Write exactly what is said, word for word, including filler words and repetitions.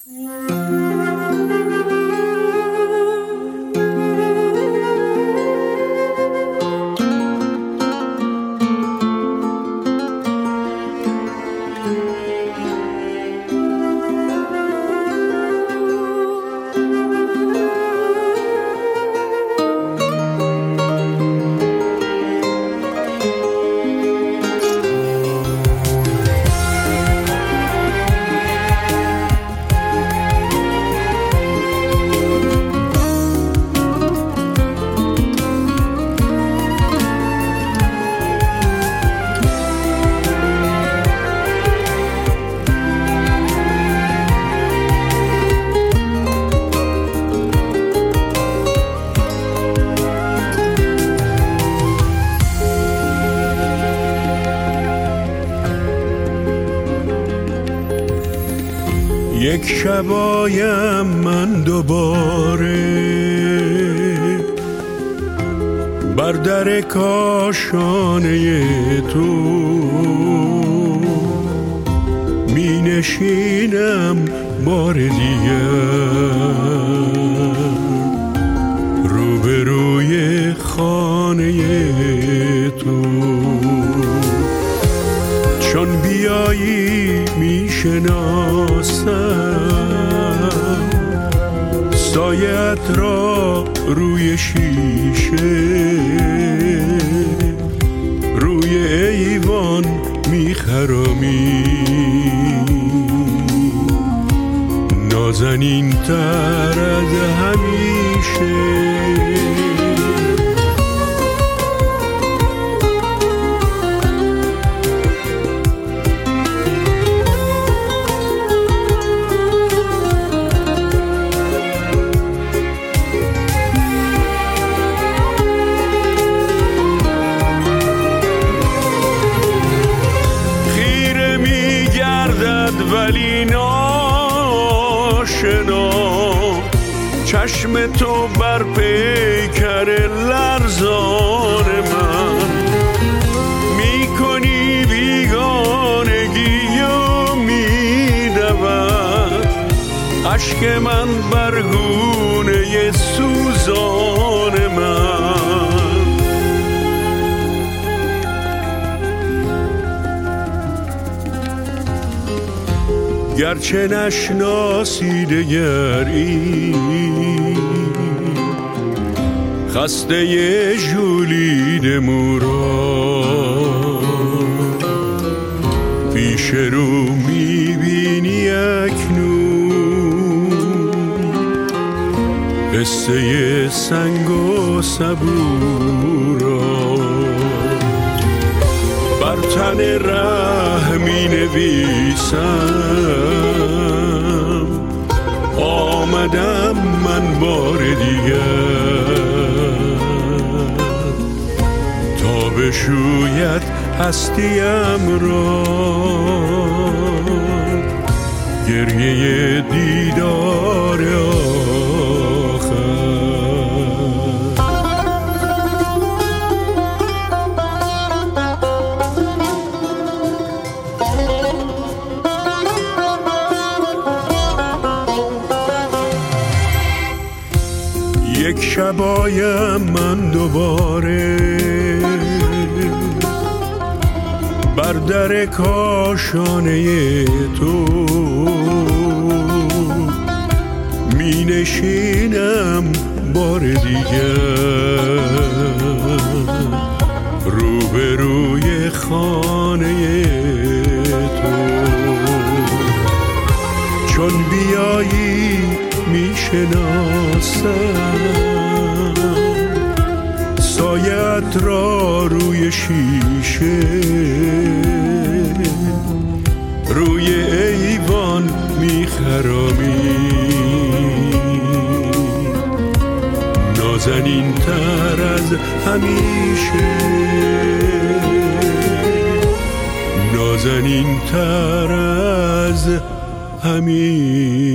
یک شبایم من دوباره بر در کاشانه تو می نشینم بار دیگر روبروی خانه تو. چون بیایی می شناسم سایت را روی شیشه روی ایوان می خرامی نازنین تر از همیشه. ولی ناشنا چشم تو بر پیکر لرزان من میکنی بیگانگی و میدود اشک من بر گونه سوزان من. گرچه نشناسی دگری خسته ژولید مورا پیش رو میبینی اکنون قصه سنگ و صبورا بر تن ره می نویسم آمدم من بار دیگر تا بشوید هستیم را گریه دیدار آخر. یک شبایم من دوباره بر در کاشانه تو می نشینم بار دیگر روبروی خانه تو. چون بیایی می شناسم سایت را روی شیشه روی ایوان می خرامی نازنین تر از همیشه نازنین تر از همیشه.